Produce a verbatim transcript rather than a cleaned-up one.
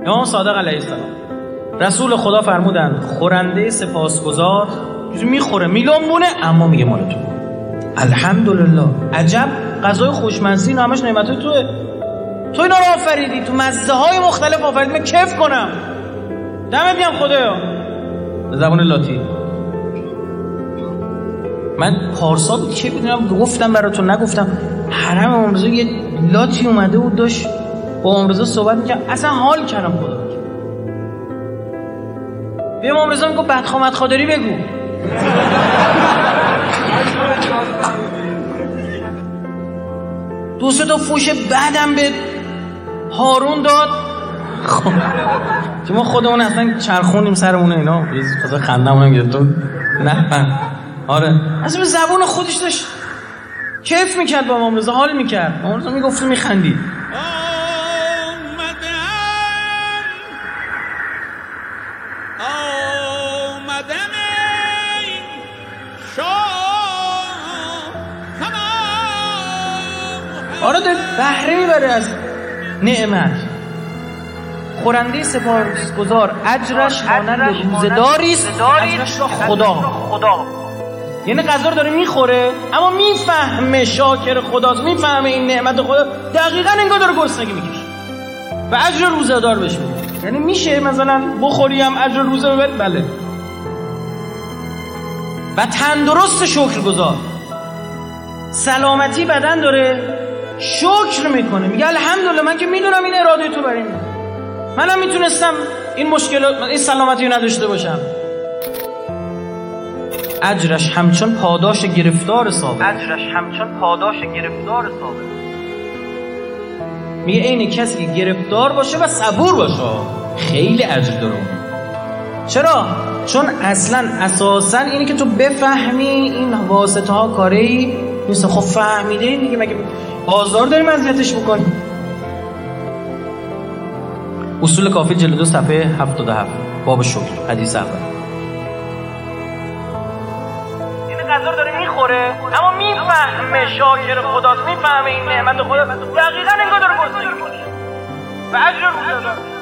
امام صادق علیه السلام رسول خدا فرمودن خورنده سپاسگزار میخوره میلونبونه اما میگه مال تو. الحمدلله. عجب غذای خوشمزه، اینا همش نعمتای توئه. تو اینا رو آفریدی، تو مزه های مختلف آفریدی. من کیف کنم. دمت گرم خدایا. به زبان لاتی. من پارسال بود چه میدونم گفتم براتون نگفتم، حرم امام رضا یه لاتی اومده بود داشت با امام رضا صحبت میکرد، اصلا حال کردم خدا. به امام رضا میگه بدخوامت خادری بگو. دو سه تا فوش بعدم به هارون داد. خب که ما خودمون اصلا چرخونیم سرمون اینا، خدا خندمون گرفت. نه آره اصلا به زبون خودش داشت کیف میکرد با امام رضا، حال میکرد. امام رضا میگفت میخندید. آره داره بهره میبره از نعمت. خورنده سپاسگزار اجرش مانند روزه‌داریست، اجرش را خدا. یعنی غذا رو داره میخوره اما میفهمه شاکر خداست، میفهمه این نعمت خدا، دقیقاً انگار داره گرسنگی میکشه و اجر روزه‌دار بهش میده. یعنی میشه مثلا بخوری هم اجر روزه ببری؟ بله. و تندرست شکرگزار، سلامتی بدن داره، شکر میکنه، میگه الحمدلله من که میدونم این اراده تو برای من، منم میتونستم این مشکلات این سلامتی رو نداشته باشم. اجرش همچون پاداش گرفتار صابر. اجرش همچون پاداش گرفتار صابر. میگه این کسی که گرفتار باشه و صبور باشه خیلی اجر داره. چرا؟ چون اصلا اساسا اینی که تو بفهمی این واسطه ها کاری نیست. خب فهمیده این دیگه، مگه بازار داریم اذیتش بکنی؟ اصول کافی جلد دو صفحه هفتاد و هفت باب شکر حدیث اول. این غذا رو داره میخوره اما میفهمه شاکر خداست، میفهمه این نعمت خدا، دقیقاً انگار داره گرسنگی میکنه و اجر رو داره.